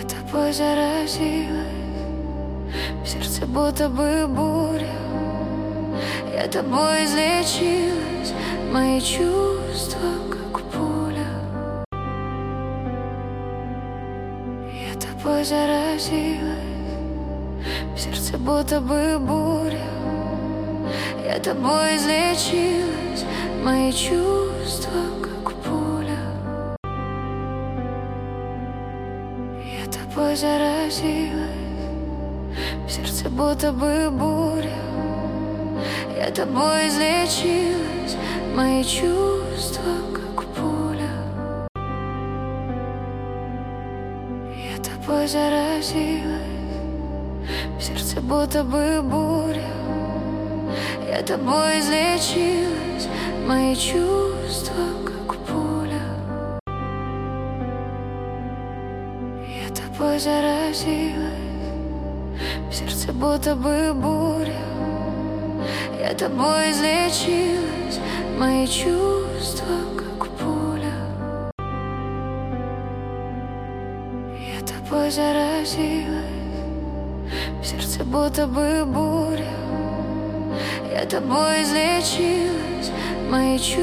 тобой заразилась, в сердце будто бы буря. Я тобой излечилась, мои чувства как пуля. Я тобой заразилась, в сердце будто бы буря. Я тобой излечилась, мои чувства как пуля. Я тобой заразилась, в сердце будто бы буря. Я тобой излечилась, мои чувства как пуля. Я тобой заразилась, в сердце будто бы буря. Я тобой излечилась, мои чувства как пуля. Я тобой заразилась, в сердце будто бы буря. Я тобой излечилась, мои чувства как пуля. Я тобой заразилась, в сердце будто бы буря. Я тобой излечилась, мои чувства.